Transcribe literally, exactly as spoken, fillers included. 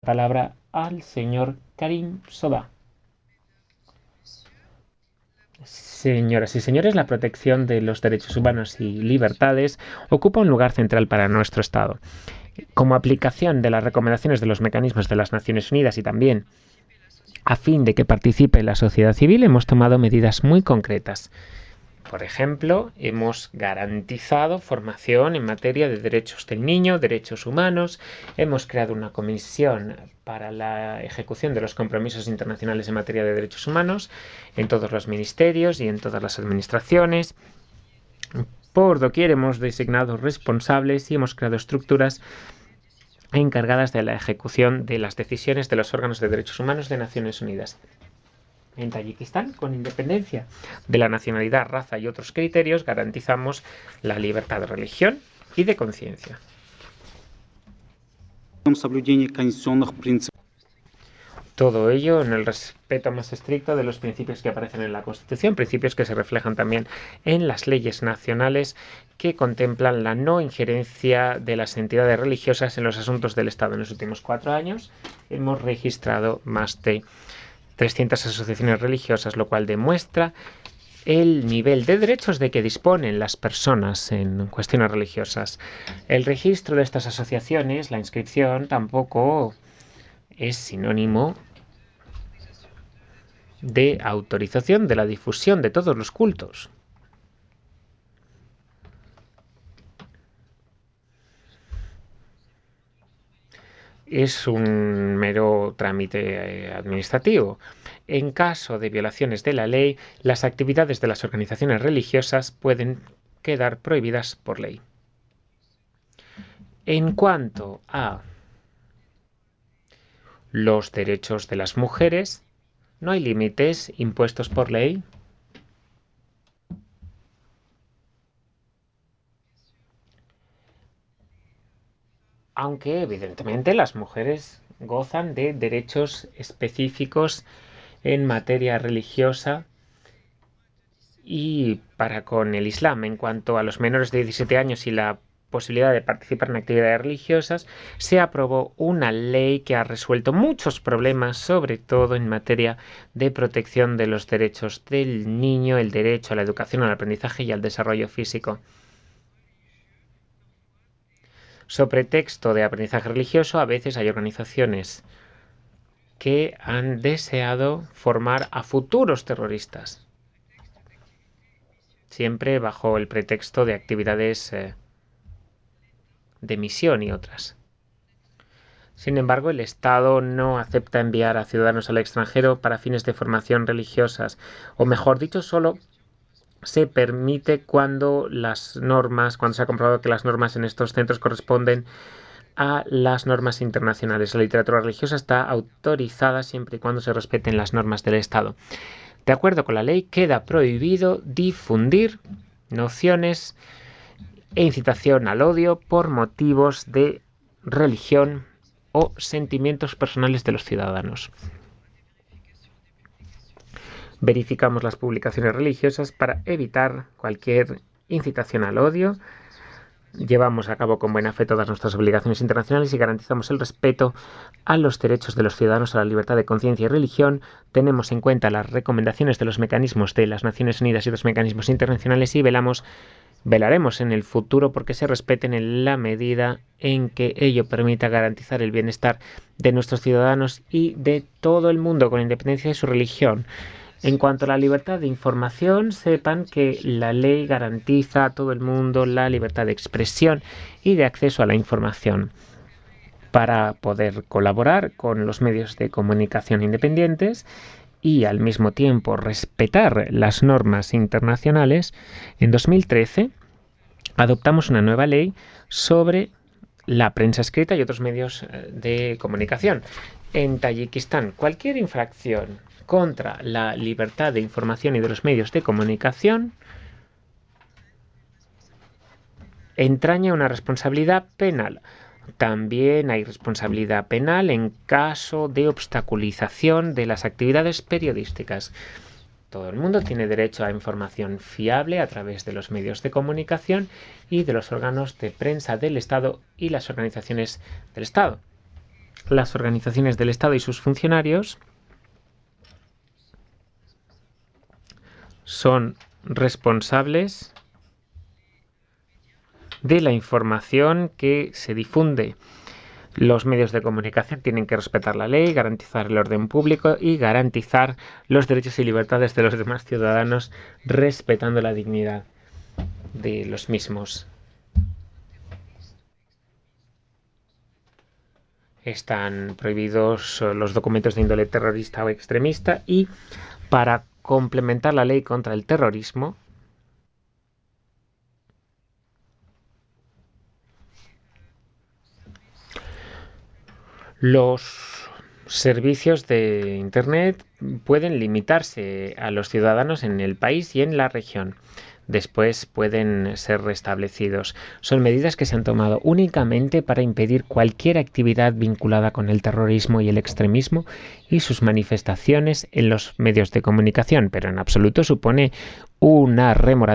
Palabra al señor Karim Soba. Señoras y señores, la protección de los derechos humanos y libertades ocupa un lugar central para nuestro Estado. Como aplicación de las recomendaciones de los mecanismos de las Naciones Unidas y también a fin de que participe la sociedad civil, hemos tomado medidas muy concretas. Por ejemplo, hemos garantizado formación en materia de derechos del niño, derechos humanos, hemos creado una comisión para la ejecución de los compromisos internacionales en materia de derechos humanos en todos los ministerios y en todas las administraciones. Por doquier hemos designado responsables y hemos creado estructuras encargadas de la ejecución de las decisiones de los órganos de derechos humanos de Naciones Unidas. En Tayikistán, con independencia de la nacionalidad, raza y otros criterios, garantizamos la libertad de religión y de conciencia. Todo ello en el respeto más estricto de los principios que aparecen en la Constitución, principios que se reflejan también en las leyes nacionales que contemplan la no injerencia de las entidades religiosas en los asuntos del Estado. En los últimos cuatro años hemos registrado más de trescientas asociaciones religiosas, lo cual demuestra el nivel de derechos de que disponen las personas en cuestiones religiosas. El registro de estas asociaciones, la inscripción, tampoco es sinónimo de autorización de la difusión de todos los cultos. Es un mero trámite administrativo. En caso de violaciones de la ley, las actividades de las organizaciones religiosas pueden quedar prohibidas por ley. En cuanto a los derechos de las mujeres, no hay límites impuestos por ley. Aunque evidentemente las mujeres gozan de derechos específicos en materia religiosa y para con el Islam. En cuanto a los menores de diecisiete años y la posibilidad de participar en actividades religiosas, se aprobó una ley que ha resuelto muchos problemas, sobre todo en materia de protección de los derechos del niño, el derecho a la educación, al aprendizaje y al desarrollo físico. Sobre texto de aprendizaje religioso, a veces hay organizaciones que han deseado formar a futuros terroristas, siempre bajo el pretexto de actividades eh, de misión y otras. Sin embargo, el Estado no acepta enviar a ciudadanos al extranjero para fines de formación religiosas, o mejor dicho, solo se permite cuando las normas, cuando se ha comprobado que las normas en estos centros corresponden a las normas internacionales. La literatura religiosa está autorizada siempre y cuando se respeten las normas del Estado. De acuerdo con la ley, queda prohibido difundir nociones e incitación al odio por motivos de religión o sentimientos personales de los ciudadanos. Verificamos las publicaciones religiosas para evitar cualquier incitación al odio. Llevamos a cabo con buena fe todas nuestras obligaciones internacionales y garantizamos el respeto a los derechos de los ciudadanos a la libertad de conciencia y religión. Tenemos en cuenta las recomendaciones de los mecanismos de las Naciones Unidas y los mecanismos internacionales y velamos Velaremos en el futuro porque se respeten en la medida en que ello permita garantizar el bienestar de nuestros ciudadanos y de todo el mundo, con independencia de su religión. En cuanto a la libertad de información, sepan que la ley garantiza a todo el mundo la libertad de expresión y de acceso a la información. Para poder colaborar con los medios de comunicación independientes y al mismo tiempo respetar las normas internacionales, en dos mil trece adoptamos una nueva ley sobre la prensa escrita y otros medios de comunicación. En Tayikistán, cualquier infracción contra la libertad de información y de los medios de comunicación entraña una responsabilidad penal. También hay responsabilidad penal en caso de obstaculización de las actividades periodísticas. Todo el mundo tiene derecho a información fiable a través de los medios de comunicación y de los órganos de prensa del Estado y las organizaciones del Estado. las organizaciones del Estado y sus funcionarios son responsables de la información que se difunde. Los medios de comunicación tienen que respetar la ley, garantizar el orden público y garantizar los derechos y libertades de los demás ciudadanos, respetando la dignidad de los mismos. Están prohibidos los documentos de índole terrorista o extremista y, para complementar la ley contra el terrorismo, los servicios de Internet pueden limitarse a los ciudadanos en el país y en la región. Después pueden ser restablecidos. Son medidas que se han tomado únicamente para impedir cualquier actividad vinculada con el terrorismo y el extremismo y sus manifestaciones en los medios de comunicación, pero en absoluto supone una remora